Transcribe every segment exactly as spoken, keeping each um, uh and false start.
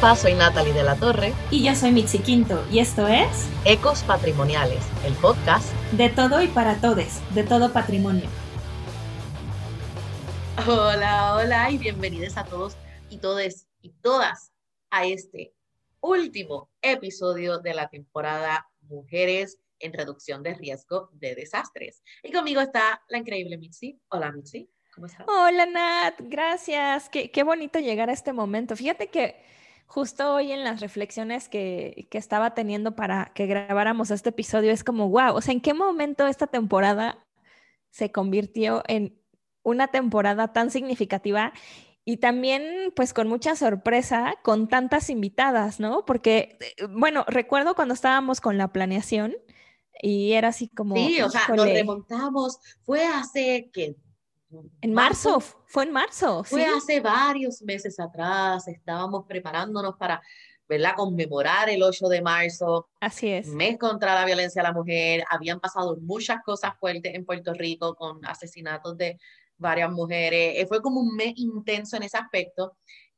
Hola, soy Natalie de la Torre. Y yo soy Mitzi Quinto, y esto es Ecos Patrimoniales, el podcast de todo y para todes, de todo patrimonio. Hola, hola y bienvenidos a todos y todes y todas a este último episodio de la temporada Mujeres en Reducción de Riesgo de Desastres. Y conmigo está la increíble Mitzi. Hola Mitzi, ¿cómo estás? Hola Nat, gracias. Qué, qué bonito llegar a este momento. Fíjate que justo hoy en las reflexiones que, que estaba teniendo para que grabáramos este episodio es como, wow, o sea, ¿en qué momento esta temporada se convirtió en una temporada tan significativa? Y también, pues, con mucha sorpresa, con tantas invitadas, ¿no? Porque, eh, bueno, recuerdo cuando estábamos con la planeación y era así como, Sí, o sea, nos híjole, remontamos, fue hace, ¿qué? en marzo, Marzo. f- fue en marzo, Fue ¿sí? hace varios meses atrás, estábamos preparándonos para, ¿verdad?, conmemorar el ocho de marzo, Así es. mes contra la violencia a la mujer. Habían pasado muchas cosas fuertes en Puerto Rico con asesinatos de varias mujeres. Eh, Fue como un mes intenso en ese aspecto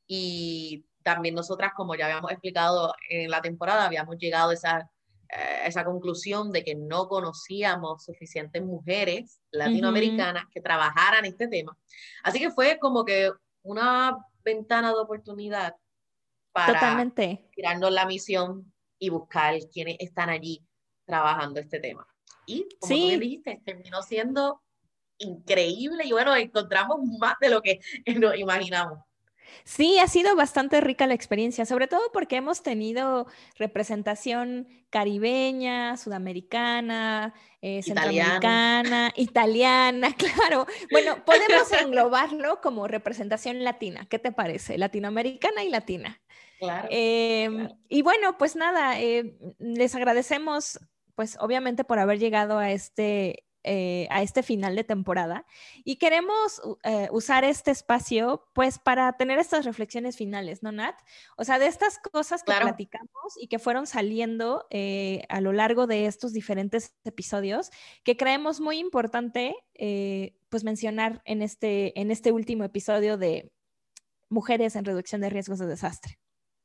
y también nosotras, como ya habíamos explicado en la temporada, habíamos llegado a esa, eh, esa conclusión de que no conocíamos suficientes mujeres Ujú, latinoamericanas que trabajaran este tema. Así que fue como que una ventana de oportunidad para totalmente. tirarnos la misión y buscar quienes están allí trabajando este tema. Y como tú bien Sí, dijiste, terminó siendo increíble y bueno, encontramos más de lo que nos imaginamos. sí, ha sido bastante rica la experiencia, sobre todo porque hemos tenido representación caribeña, sudamericana, eh, Italiana. centroamericana, italiana, claro. Bueno, podemos englobarlo como representación latina. ¿Qué te parece? Latinoamericana y latina. Claro, Em, claro. y bueno, pues nada, eh, les agradecemos, pues obviamente por haber llegado a este, eh, a este final de temporada y queremos u- eh, usar este espacio, pues para tener estas reflexiones finales, ¿no, Nat? O sea, de estas cosas que Claro, platicamos y que fueron saliendo eh, a lo largo de estos diferentes episodios, que creemos muy importante, eh, pues mencionar en este, en este último episodio de Mujeres en Reducción de Riesgos de Desastre.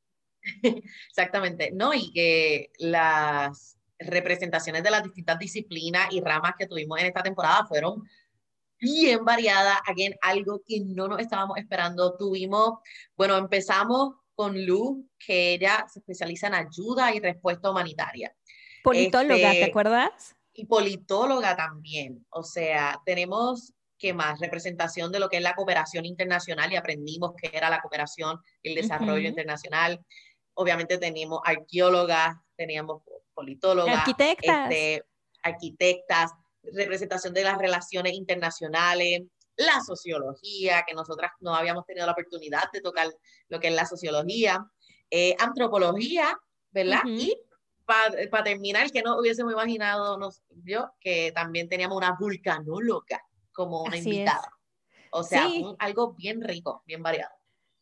exactamente. No, y que las representaciones de las distintas disciplinas y ramas que tuvimos en esta temporada fueron bien variadas. Again, algo que no nos estábamos esperando. Tuvimos, bueno, empezamos con Luz, que ella se especializa en ayuda y respuesta humanitaria. Politóloga, ¿te Este, acuerdas? y politóloga también. O sea, tenemos que más representación de lo que es la cooperación internacional y aprendimos que era la cooperación y el desarrollo Ujú. internacional. Obviamente teníamos arqueólogas, teníamos politólogas, Arquitectas. este, arquitectas, representación de las relaciones internacionales, la sociología, que nosotras no habíamos tenido la oportunidad de tocar lo que es la sociología, eh, antropología, ¿verdad? Ujú. Y para pa terminar, que no hubiésemos imaginado nos, yo, que también teníamos una vulcanóloga como una Así invitada. es. O sea, fue un, Sí, algo bien rico, bien variado.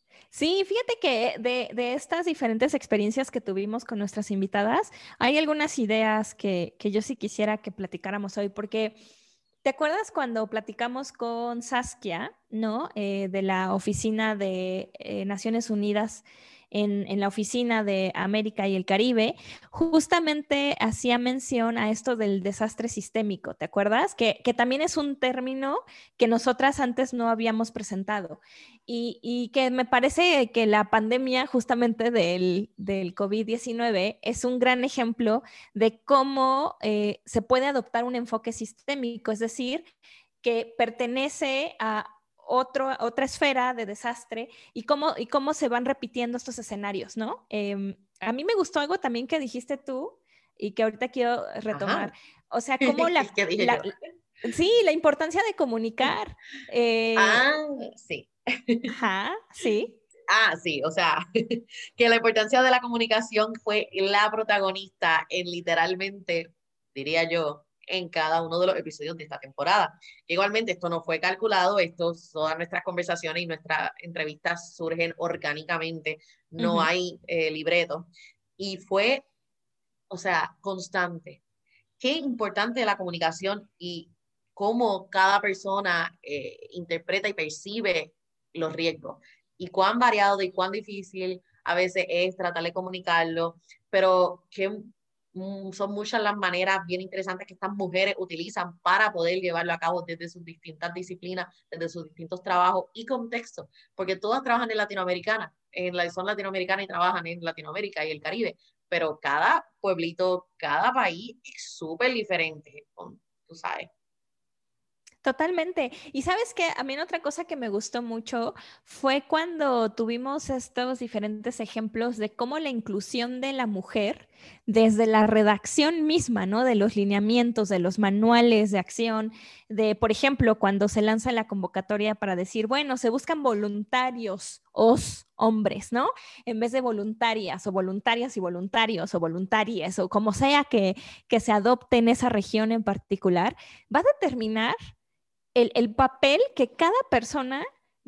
sí, fíjate que de, de estas diferentes experiencias que tuvimos con nuestras invitadas, hay algunas ideas que, que yo sí quisiera que platicáramos hoy, porque ¿te acuerdas cuando platicamos con Saskia, ¿no? Eh, de la oficina de eh, Naciones Unidas en, en la oficina de América y el Caribe, justamente hacía mención a esto del desastre sistémico, ¿te acuerdas? Que, que también es un término que nosotras antes no habíamos presentado y, y que me parece que la pandemia justamente del, del COVID diecinueve es un gran ejemplo de cómo eh, se puede adoptar un enfoque sistémico, es decir, que pertenece a otro, otra esfera de desastre y cómo, y cómo se van repitiendo estos escenarios, ¿no? Eh, a mí me gustó algo también que dijiste tú y que ahorita quiero retomar, Ajá. o sea, cómo la, ¿Qué dije la yo? sí, la importancia de comunicar. Eh, Ah, sí. ajá, sí, Ah, sí, o sea, que la importancia de la comunicación fue la protagonista en literalmente, diría yo, en cada uno de los episodios de esta temporada. Igualmente, esto no fue calculado, esto, todas nuestras conversaciones y nuestras entrevistas surgen orgánicamente, no ujú, hay eh, libreto. Y fue, o sea, constante. Qué importante la comunicación y cómo cada persona eh, interpreta y percibe los riesgos y cuán variado y cuán difícil a veces es tratar de comunicarlo, pero que mm, son muchas las maneras bien interesantes que estas mujeres utilizan para poder llevarlo a cabo desde sus distintas disciplinas, desde sus distintos trabajos y contextos, porque todas trabajan en Latinoamericana, en la, son latinoamericanas y trabajan en Latinoamérica y el Caribe, pero cada pueblito, cada país es súper diferente, tú sabes. Totalmente. Y sabes que a mí otra cosa que me gustó mucho fue cuando tuvimos estos diferentes ejemplos de cómo la inclusión de la mujer desde la redacción misma, ¿no? De los lineamientos, de los manuales de acción, de, por ejemplo, cuando se lanza la convocatoria para decir, bueno, se buscan voluntarios, os hombres, ¿no? En vez de voluntarias o voluntarias y voluntarios o voluntarias o como sea que, que se adopte en esa región en particular, va a determinar el, el papel que cada persona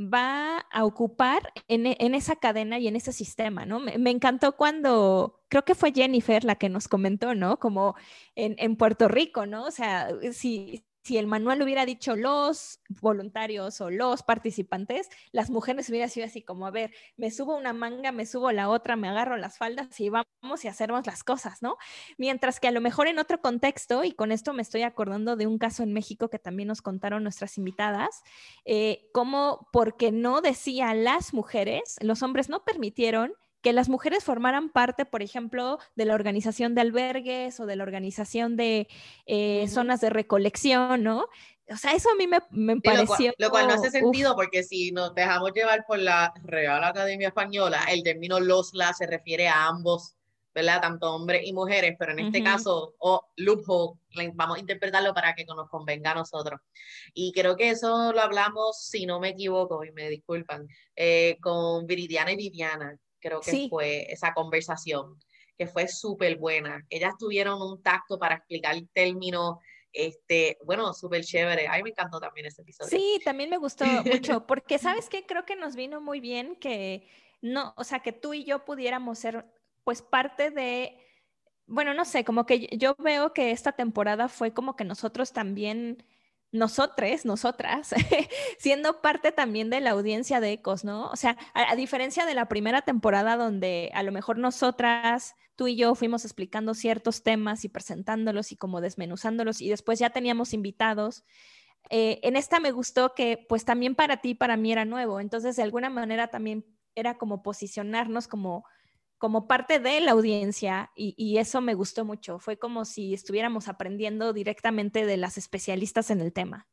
va a ocupar en, en, esa cadena y en ese sistema, ¿no? Me, me, encantó cuando, creo que fue Jennifer la que nos comentó, ¿no? Como en, en Puerto Rico, ¿no? O sea, si, si el manual hubiera dicho los voluntarios o los participantes, las mujeres hubieran sido así como, a ver, me subo una manga, me subo la otra, me agarro las faldas y vamos y hacemos las cosas, ¿no? Mientras que a lo mejor en otro contexto, y con esto me estoy acordando de un caso en México que también nos contaron nuestras invitadas, eh, como porque no decía las mujeres, los hombres no permitieron que las mujeres formaran parte, por ejemplo, de la organización de albergues o de la organización de eh, uh-huh. zonas de recolección, ¿no? O sea, eso a mí me, me pareció... Lo cual, lo cual no hace sentido, uf. Porque si nos dejamos llevar por la Real Academia Española, el término los, la se refiere a ambos, ¿verdad? Tanto hombres y mujeres, pero en este uh-huh. caso, o oh, loophole, vamos a interpretarlo para que nos convenga a nosotros. Y creo que eso lo hablamos, si no me equivoco, y me disculpan, eh, con Viridiana y Viviana, creo que sí. fue esa conversación, que fue súper buena. Ellas tuvieron un tacto para explicar el término, este, bueno, súper chévere. A mí me encantó también ese episodio. Sí, también me gustó mucho, porque ¿sabes qué? Creo que nos vino muy bien que no, o sea, que tú y yo pudiéramos ser, pues, parte de, bueno, no sé, como que yo veo que esta temporada fue como que nosotros también, nosotres, nosotras, siendo parte también de la audiencia de Ecos, ¿no? O sea, a, a diferencia de la primera temporada donde a lo mejor nosotras, tú y yo fuimos explicando ciertos temas y presentándolos y como desmenuzándolos y después ya teníamos invitados. Eh, en esta me gustó que pues también para ti, para mí era nuevo, entonces de alguna manera también era como posicionarnos como, como parte de la audiencia y, y eso me gustó mucho, fue como si estuviéramos aprendiendo directamente de las especialistas en el tema.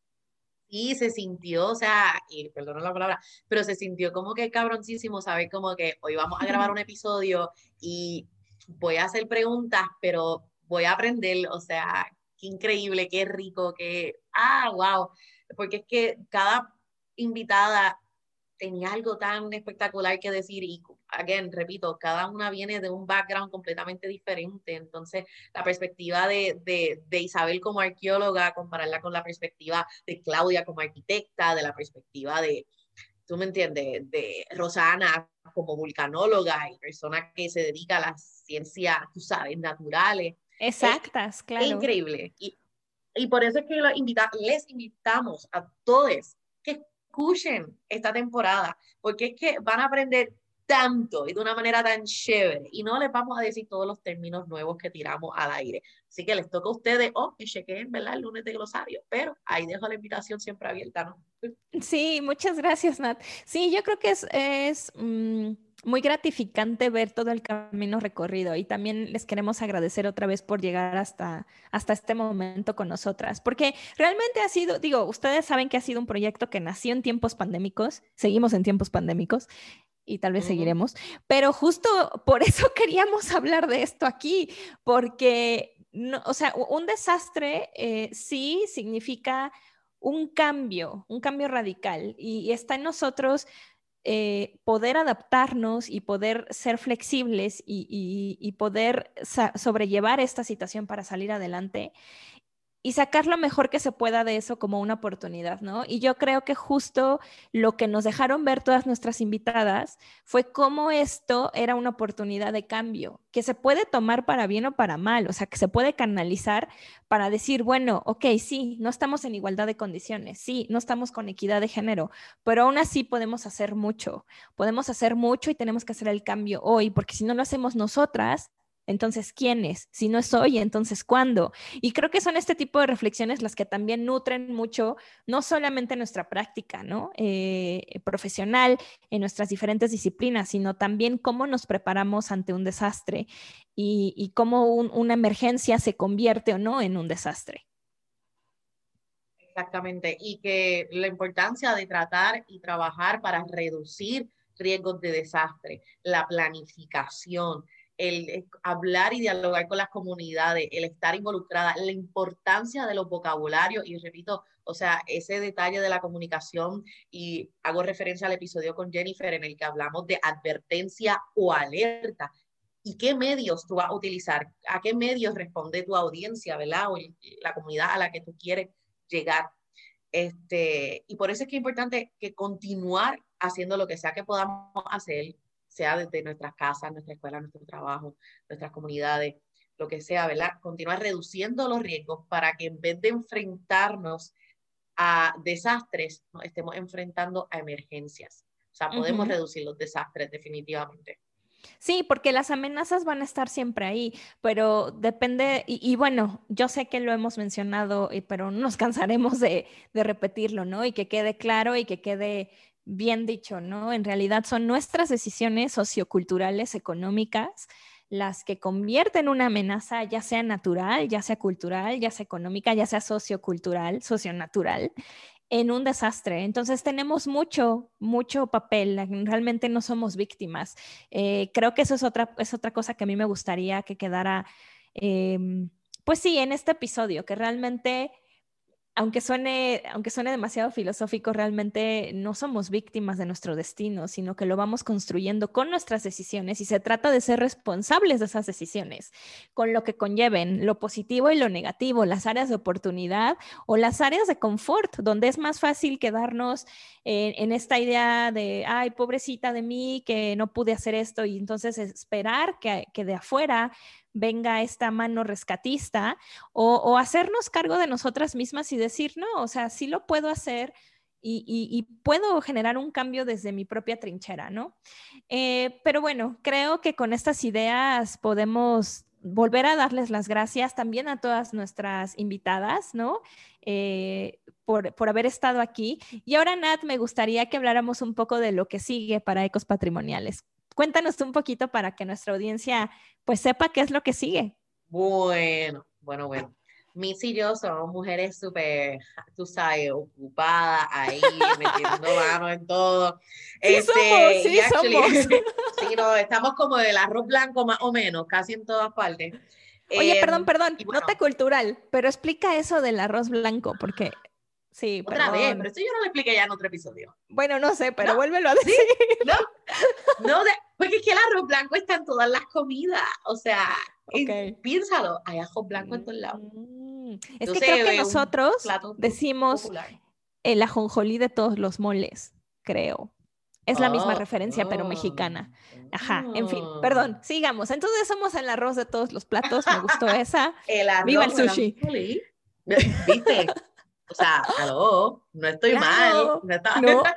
Y se sintió, o sea, y perdón la palabra, pero se sintió como que cabroncísimo, ¿sabes? Como que hoy vamos a grabar un episodio y voy a hacer preguntas, pero voy a aprender, o sea, qué increíble, qué rico, qué, ah, wow, porque es que cada invitada tenía algo tan espectacular que decir y, again, repito, cada una viene de un background completamente diferente, entonces la perspectiva de, de, de Isabel como arqueóloga, compararla con la perspectiva de Claudia como arquitecta, de la perspectiva de, tú me entiendes, de Rosana como vulcanóloga y persona que se dedica a las ciencias, tú sabes, naturales. Exactas, es, claro. Es increíble. Y, y por eso es que los invita, les invitamos a todos que escuchen esta temporada, porque es que van a aprender tanto y de una manera tan chévere y no les vamos a decir todos los términos nuevos que tiramos al aire. Así que les toca a ustedes o oh, que chequen, ¿verdad? El lunes de glosario, pero ahí dejo la invitación siempre abierta, ¿no? Sí, muchas gracias, Nat. Sí, yo creo que es, es mmm, muy gratificante ver todo el camino recorrido y también les queremos agradecer otra vez por llegar hasta, hasta este momento con nosotras, porque realmente ha sido, digo, ustedes saben que ha sido un proyecto que nació en tiempos pandémicos, seguimos en tiempos pandémicos y tal vez uh-huh. seguiremos, pero justo por eso queríamos hablar de esto aquí, porque, no, o sea, un desastre eh, sí significa un cambio, un cambio radical y, y está en nosotros eh, poder adaptarnos y poder ser flexibles y, y, y poder sobrellevar esta situación para salir adelante. y sacar lo mejor que se pueda de eso como una oportunidad, ¿no? Y yo creo que justo lo que nos dejaron ver todas nuestras invitadas fue cómo esto era una oportunidad de cambio, que se puede tomar para bien o para mal, o sea, que se puede canalizar para decir, bueno, ok, sí, no estamos en igualdad de condiciones, sí, no estamos con equidad de género, pero aún así podemos hacer mucho, podemos hacer mucho y tenemos que hacer el cambio hoy, porque si no lo hacemos nosotras, entonces, ¿quiénes? Si no es hoy, entonces, ¿cuándo? Y creo que son este tipo de reflexiones las que también nutren mucho, no solamente nuestra práctica, ¿no? Eh, profesional, en nuestras diferentes disciplinas, sino también cómo nos preparamos ante un desastre y, y cómo un, una emergencia se convierte o no en un desastre. Exactamente, y que la importancia de tratar y trabajar para reducir riesgos de desastre, la planificación, el hablar y dialogar con las comunidades, el estar involucrada, la importancia de los vocabularios, y repito, o sea, ese detalle de la comunicación, y hago referencia al episodio con Jennifer en el que hablamos de advertencia o alerta. ¿Y qué medios tú vas a utilizar? ¿A qué medios responde tu audiencia, verdad? O la comunidad a la que tú quieres llegar. Este, y por eso es que es importante que continuar haciendo lo que sea que podamos hacer, sea desde nuestras casas, nuestra escuela, nuestro trabajo, nuestras comunidades, lo que sea, ¿verdad? Continuar reduciendo los riesgos para que en vez de enfrentarnos a desastres, nos estemos enfrentando a emergencias. O sea, podemos Uh-huh. reducir los desastres definitivamente. Sí, porque las amenazas van a estar siempre ahí, pero depende, y, y bueno, yo sé que lo hemos mencionado, y- pero no nos cansaremos de, de repetirlo, ¿no? Y que quede claro y que quede bien dicho, ¿no? En realidad son nuestras decisiones socioculturales, económicas, las que convierten una amenaza, ya sea natural, ya sea cultural, ya sea económica, ya sea sociocultural, socionatural, en un desastre. Entonces tenemos mucho, mucho papel. Realmente no somos víctimas. Eh, creo que eso es otra, es otra cosa que a mí me gustaría que quedara, eh, pues sí, en este episodio, que realmente aunque suene, aunque suene demasiado filosófico, realmente no somos víctimas de nuestro destino, sino que lo vamos construyendo con nuestras decisiones y se trata de ser responsables de esas decisiones, con lo que conlleven lo positivo y lo negativo, las áreas de oportunidad o las áreas de confort, donde es más fácil quedarnos en, en esta idea de, ay, pobrecita de mí, que no pude hacer esto y entonces esperar que, que de afuera venga esta mano rescatista o, o hacernos cargo de nosotras mismas y decir, no, o sea, sí lo puedo hacer y, y, y puedo generar un cambio desde mi propia trinchera, ¿no? Eh, pero bueno, creo que con estas ideas podemos volver a darles las gracias también a todas nuestras invitadas, ¿no? Eh, por, por haber estado aquí. Y ahora, Nat, me gustaría que habláramos un poco de lo que sigue para Ecos Patrimoniales. Cuéntanos un poquito para que nuestra audiencia pues sepa qué es lo que sigue. Bueno, bueno, bueno. Miss y yo somos mujeres súper, tú sabes, ocupadas ahí, metiendo manos en todo. Sí somos, Este, y sí actually, somos. sí, no, estamos como del arroz blanco más o menos, casi en todas partes. Oye, Eh, perdón, perdón, y nota bueno, cultural, pero explica eso del arroz blanco, porque sí, otra vez, pero perdón. esto yo no lo expliqué ya en otro episodio. Bueno, no sé, ¿No? pero vuélvelo a ¿Sí? decir. ¿No? No, de, porque es que el arroz blanco está en todas las comidas. O sea, Ok. es, piénsalo, hay arroz blanco en todos lados. Mm, es que Entonces, creo que es un nosotros plato decimos popular. el ajonjolí de todos los moles, creo. Es la misma Oh, referencia, pero oh, mexicana. Ajá, en fin, oh. perdón, sigamos. Entonces somos el arroz de todos los platos, me gustó esa. El ¡Viva el arroz, el sushi! ajonjolí. ¿Viste? O sea, aló, no estoy mal. Claro, No está... ¿no?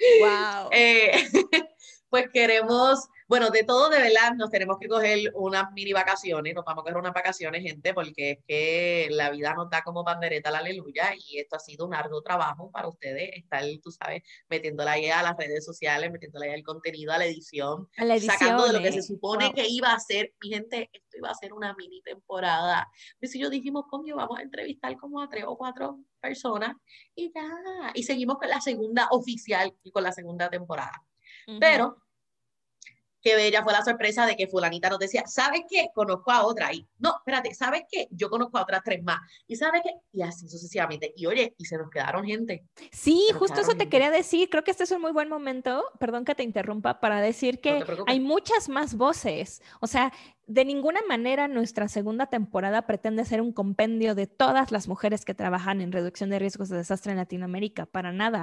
Wow. Eh, pues queremos, bueno, de todo de verdad nos tenemos que coger unas mini vacaciones, nos vamos a coger unas vacaciones, gente, porque es que la vida nos da como pandereta la aleluya y esto ha sido un arduo trabajo para ustedes, estar, tú sabes, metiéndola ahí a las redes sociales, metiéndola ahí al contenido, a la edición, A la sacando de edición, lo que se ¿eh? supone Wow. que iba a ser, mi gente, esto iba a ser una mini temporada. Pues si yo dijimos, coño, vamos a entrevistar como a tres o cuatro personas y ya, y seguimos con la segunda oficial y con la segunda temporada. Ujú. Pero qué bella fue la sorpresa de que fulanita nos decía, ¿sabes qué? Conozco a otra. Y no, espérate, ¿sabes qué? Yo conozco a otras tres más. ¿Y sabes qué? Y así sucesivamente. Y oye, y se nos quedaron gente. Sí, Se nos justo quedaron eso te gente. quería decir. Creo que este es un muy buen momento, perdón que te interrumpa, para decir No que te preocupes. hay muchas más voces. O sea, de ninguna manera nuestra segunda temporada pretende ser un compendio de todas las mujeres que trabajan en reducción de riesgos de desastre en Latinoamérica, para nada.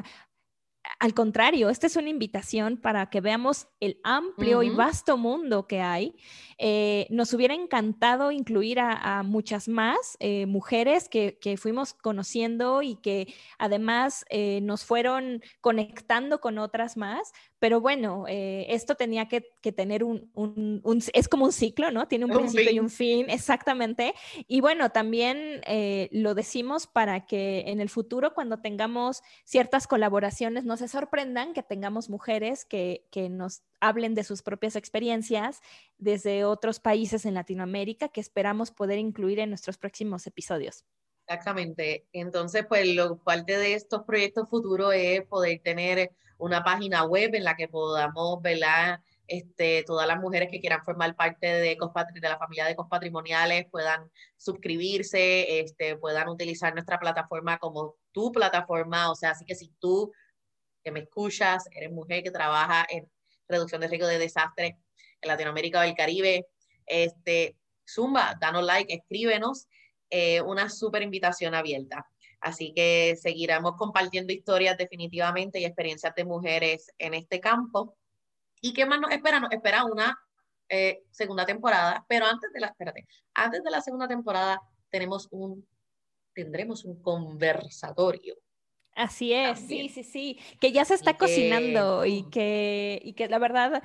Al contrario, esta es una invitación para que veamos el amplio y Ujú. vasto mundo que hay. Eh, nos hubiera encantado incluir a, a muchas más eh, mujeres que, que fuimos conociendo y que además eh, nos fueron conectando con otras más, pero bueno, eh, esto tenía que, que tener un, un, un, es como un ciclo, ¿no? Tiene un Un principio y fin. un fin, exactamente. Y bueno, también eh, lo decimos para que en el futuro, cuando tengamos ciertas colaboraciones, no se sorprendan que tengamos mujeres que, que nos hablen de sus propias experiencias desde otros países en Latinoamérica que esperamos poder incluir en nuestros próximos episodios. Exactamente. Entonces, pues lo, parte de estos proyectos futuros es poder tener una página web en la que podamos, ¿verdad? Este, todas las mujeres que quieran formar parte de, Ecopatri- de la familia de Ecopatrimoniales puedan suscribirse, este, puedan utilizar nuestra plataforma como tu plataforma. O sea, así que si tú que me escuchas, eres mujer que trabaja en reducción de riesgo de desastres en Latinoamérica o el Caribe, este, zumba, danos like, escríbenos, eh, una súper invitación abierta. Así que seguiremos compartiendo historias definitivamente y experiencias de mujeres en este campo. ¿Y qué más nos espera? Nos espera una eh, segunda temporada, pero antes de la, espérate, antes de la segunda temporada tenemos un, tendremos un conversatorio Así es, sí, también. sí, sí, que ya se está Y que, cocinando y uh, que, y que la verdad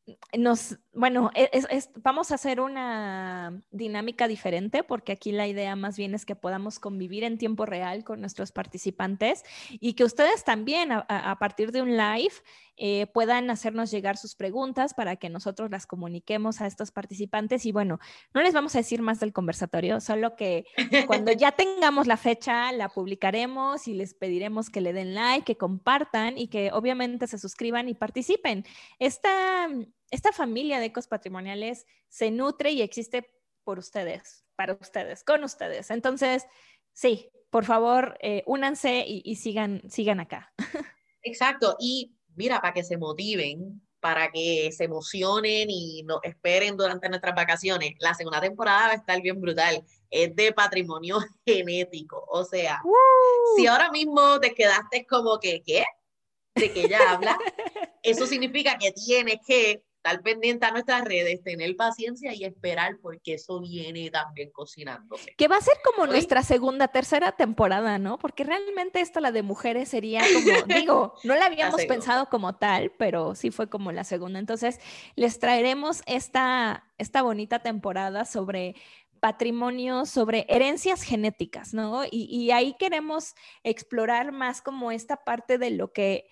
nos, bueno, es, es, vamos a hacer una dinámica diferente porque aquí la idea más bien es que podamos convivir en tiempo real con nuestros participantes y que ustedes también a, a partir de un live eh, puedan hacernos llegar sus preguntas para que nosotros las comuniquemos a estos participantes y bueno, no les vamos a decir más del conversatorio, solo que cuando ya tengamos la fecha la publicaremos y les pediremos que le den like, que compartan y que obviamente se suscriban y participen. Esta esta familia de ecos patrimoniales se nutre y existe por ustedes, para ustedes, con ustedes. Entonces, sí, por favor, eh, únanse y, y sigan, sigan acá. exacto. Y mira, para que se motiven, para que se emocionen y nos esperen durante nuestras vacaciones, la segunda temporada va a estar bien brutal. Es de patrimonio genético. O sea, si ¡Woo! ahora mismo te quedaste como que, ¿qué? ¿De qué ella habla? Eso significa que tienes que estar pendiente a nuestras redes, tener paciencia y esperar porque eso viene también cocinándose. Que va a ser como ¿Oí? nuestra segunda, tercera temporada, ¿no? Porque realmente esta, la de mujeres, sería como, digo, no la La habíamos segunda. pensado como tal, pero sí fue como la segunda. Entonces, les traeremos esta, esta bonita temporada sobre patrimonio, sobre herencias genéticas, ¿no? Y, y ahí queremos explorar más como esta parte de lo que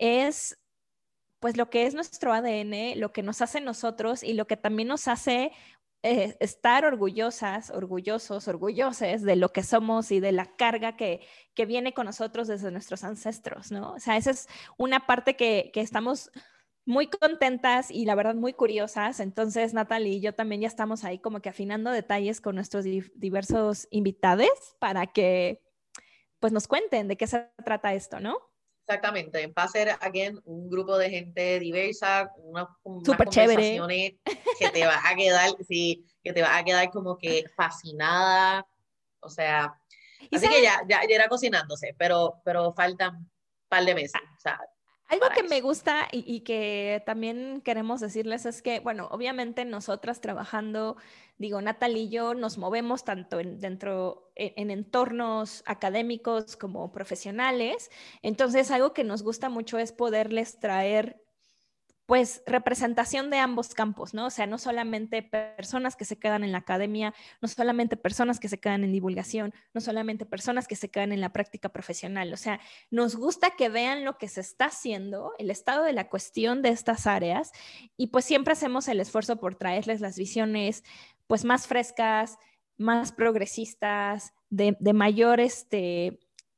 es pues lo que es nuestro A D N, lo que nos hace nosotros y lo que también nos hace eh, estar orgullosas, orgullosos, orgulloses de lo que somos y de la carga que, que viene con nosotros desde nuestros ancestros, ¿no? O sea, esa es una parte que, que estamos muy contentas y la verdad muy curiosas. Entonces, Natalie y yo también ya estamos ahí como que afinando detalles con nuestros di diversos invitados para que pues nos cuenten de qué se trata esto, ¿no? Exactamente, va a ser, again, un grupo de gente diversa, una- unas Súper chévere. conversaciones que te va a quedar, sí, que te va a quedar como que fascinada, o sea, Y así que sabes, ya, ya, ya era cocinándose, pero, pero faltan un par de meses, o sea, algo para que me eso. gusta y, y que también queremos decirles es que, bueno, obviamente nosotras trabajando, digo, Natalie y yo nos movemos tanto en, dentro, en, en entornos académicos como profesionales. Entonces, algo que nos gusta mucho es poderles traer pues representación de ambos campos, ¿no? O sea, no solamente personas que se quedan en la academia, no solamente personas que se quedan en divulgación, no solamente personas que se quedan en la práctica profesional, o sea, nos gusta que vean lo que se está haciendo, el estado de la cuestión de estas áreas y pues siempre hacemos el esfuerzo por traerles las visiones pues más frescas, más progresistas, de, de mayor este,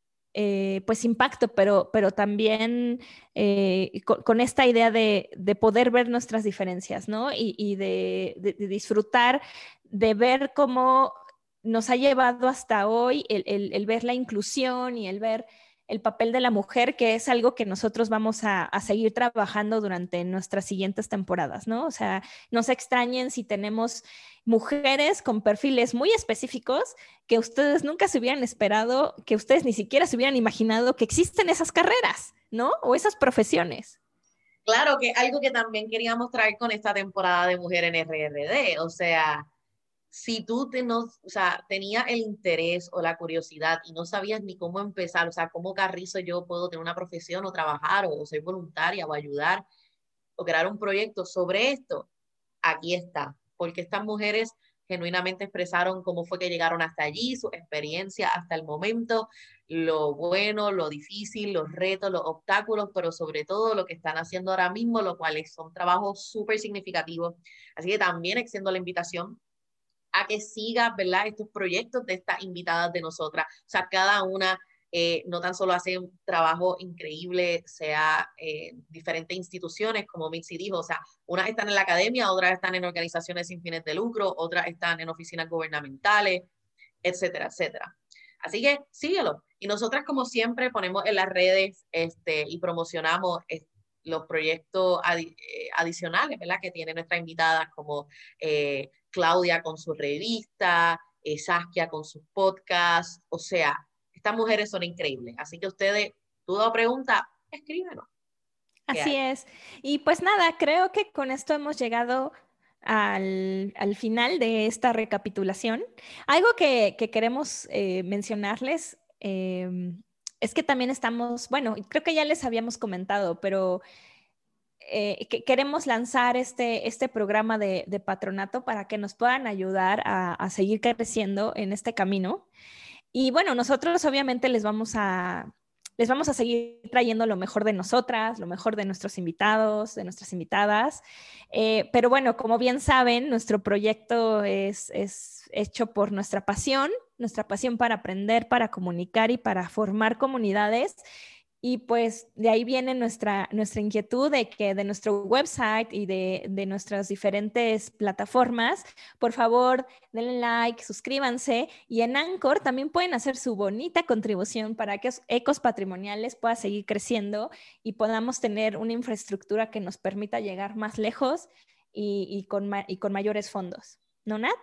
eh, pues impacto, pero, pero también eh, con, con, esta idea de, de, poder ver nuestras diferencias, ¿no? Y, y de, de, de, disfrutar, de ver cómo nos ha llevado hasta hoy el, el, el ver la inclusión y el ver el papel de la mujer, que es algo que nosotros vamos a, a seguir trabajando durante nuestras siguientes temporadas, ¿no? O sea, no se extrañen si tenemos mujeres con perfiles muy específicos que ustedes nunca se hubieran esperado, que ustedes ni siquiera se hubieran imaginado que existen esas carreras, ¿no? O esas profesiones. Claro, que algo que también queríamos traer con esta temporada de Mujer en R R D, o sea, si tú te no, o sea, tenías el interés o la curiosidad y no sabías ni cómo empezar, o sea, cómo carrizo yo puedo tener una profesión o trabajar o, o ser voluntaria o ayudar o crear un proyecto sobre esto, aquí está, porque estas mujeres genuinamente expresaron cómo fue que llegaron hasta allí, su experiencia hasta el momento, lo bueno, lo difícil, los retos, los obstáculos, pero sobre todo lo que están haciendo ahora mismo, lo cual son trabajos súper significativos. Así que también extiendo la invitación a que siga, ¿verdad? Estos proyectos de estas invitadas de nosotras. O sea, cada una eh, no tan solo hace un trabajo increíble, sea eh, diferentes instituciones, como Mitzi dijo, o sea, unas están en la academia, otras están en organizaciones sin fines de lucro, otras están en oficinas gubernamentales, etcétera, etcétera. Así que síguelo. Y nosotras, como siempre, ponemos en las redes este, y promocionamos este, los proyectos adi eh, adicionales, ¿verdad? Que tienen nuestras invitadas, como eh, Claudia con su revista, eh, Saskia con sus podcasts. O sea, estas mujeres son increíbles. Así que ustedes, duda o pregunta, escríbenos. Así es. Y pues nada, creo que con esto hemos llegado al, al final de esta recapitulación. Algo que, que queremos eh, mencionarles eh, es que también estamos, bueno, creo que ya les habíamos comentado, pero eh, que queremos lanzar este, este programa de, de patronato para que nos puedan ayudar a, a seguir creciendo en este camino. Y bueno, nosotros obviamente les vamos a, les vamos a seguir trayendo lo mejor de nosotras, lo mejor de nuestros invitados, de nuestras invitadas. Eh, pero bueno, como bien saben, nuestro proyecto es, es hecho por nuestra pasión, nuestra pasión para aprender, para comunicar y para formar comunidades. Y pues de ahí viene nuestra, nuestra inquietud de que de nuestro website y de, de nuestras diferentes plataformas, por favor, denle like, suscríbanse y en Anchor también pueden hacer su bonita contribución para que Ecos Patrimoniales pueda seguir creciendo y podamos tener una infraestructura que nos permita llegar más lejos y, y, con, y con mayores fondos. ¿No, Nat?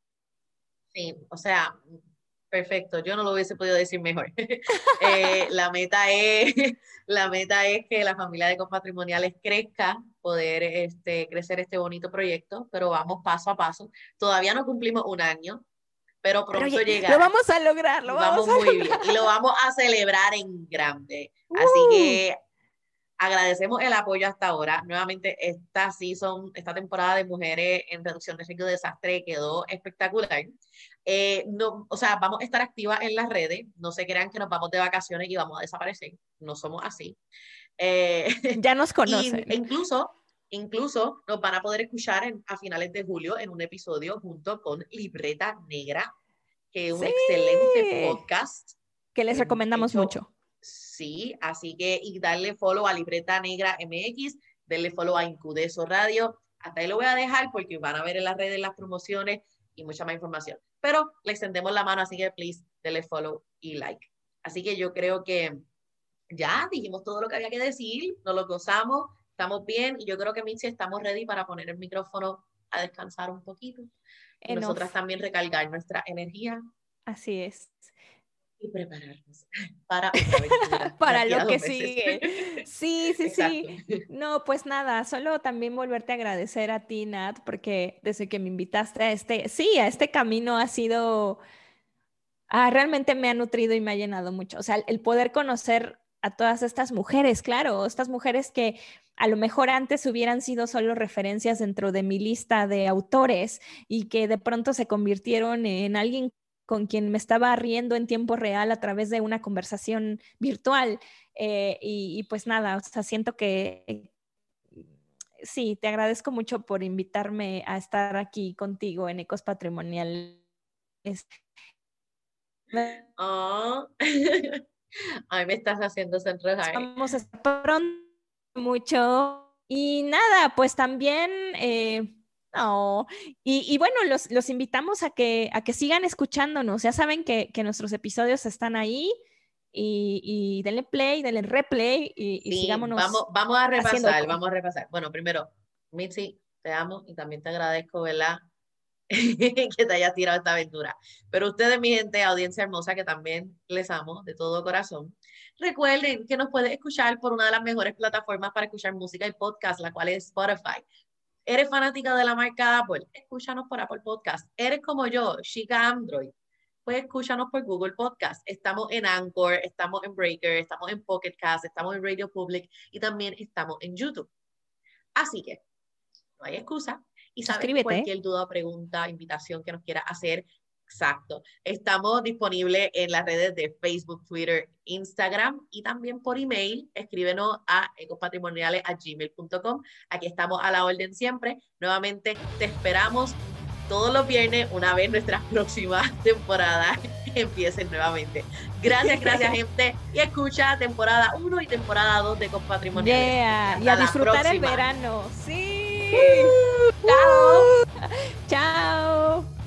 Sí, o sea, perfecto, yo no lo hubiese podido decir mejor. eh, la, meta es, la meta es que la familia de Ecos Patrimoniales crezca, poder este, crecer este bonito proyecto, pero vamos paso a paso. Todavía no cumplimos un año, pero Pero pronto oye, llegará. lo vamos a lograr, lo y vamos, vamos a muy lograr. bien y lo vamos a celebrar en grande. Uh. Así que agradecemos el apoyo hasta ahora. Nuevamente, esta season, esta temporada de mujeres en reducción de riesgo de desastre quedó espectacular. Eh, no, o sea, vamos a estar activas en las redes. No se crean que nos vamos de vacaciones y vamos a desaparecer. No somos así. Eh, ya nos conocen. Y, e incluso, incluso nos van a poder escuchar en, a finales de julio en un episodio junto con Libreta Negra, que es un sí. excelente podcast. Que les recomendamos hecho, mucho. Sí, así que y darle follow a Libreta Negra M X, darle follow a Incudeso Radio. Hasta ahí lo voy a dejar porque van a ver en las redes las promociones y mucha más información. Pero le extendemos la mano, así que please, denle follow y like. Así que yo creo que ya dijimos todo lo que había que decir, nos lo gozamos, estamos bien y yo creo que Mitzi estamos ready para poner el micrófono a descansar un poquito y Enough. nosotras también recargar nuestra energía. Así es. Y prepararnos para otra aventura. para lo que sigue. Sí, sí, Exacto. sí. No, pues nada, solo también volverte a agradecer a ti, Nat, porque desde que me invitaste a este, sí, a este camino ha sido, ah, realmente me ha nutrido y me ha llenado mucho. O sea, el poder conocer a todas estas mujeres, claro, estas mujeres que a lo mejor antes hubieran sido solo referencias dentro de mi lista de autores y que de pronto se convirtieron en alguien con quien me estaba riendo en tiempo real a través de una conversación virtual. Eh, y, y pues nada, o sea, siento que sí, te agradezco mucho por invitarme a estar aquí contigo en Ecos Patrimoniales. Oh. Ay, me estás haciendo sonrojar. Vamos a estar pronto mucho. Y nada, pues también... Eh, No, y, y bueno, los, los invitamos a que, a que sigan escuchándonos. Ya saben que, que nuestros episodios están ahí y, y denle play, denle replay y, y sí, sigámonos. Vamos, vamos a repasar, vamos a repasar. Bueno, primero, Mitzi, te amo y también te agradezco, ¿verdad? que te hayas tirado esta aventura. Pero ustedes, mi gente, audiencia hermosa, que también les amo de todo corazón, recuerden que nos puedes escuchar por una de las mejores plataformas para escuchar música y podcast, la cual es Spotify. ¿Eres fanática de la marca Apple? Escúchanos por Apple Podcast. ¿Eres como yo, chica Android? Pues escúchanos por Google Podcast. Estamos en Anchor, estamos en Breaker, estamos en Pocket Cast, estamos en Radio Public y también estamos en YouTube. Así que no hay excusa. Y sabes, Suscríbete. cualquier duda, pregunta, invitación que nos quiera hacer, exacto. Estamos disponibles en las redes de Facebook, Twitter, Instagram y también por email. Escríbenos a ecospatrimoniales arroba gmail punto com. Aquí estamos a la orden siempre. Nuevamente te esperamos todos los viernes una vez nuestras próximas temporadas empiecen nuevamente. Gracias, gracias gente. Y escucha temporada uno y temporada dos de Ecopatrimoniales. Yeah. Y a disfrutar el verano. Sí. Uh, chao. Chao.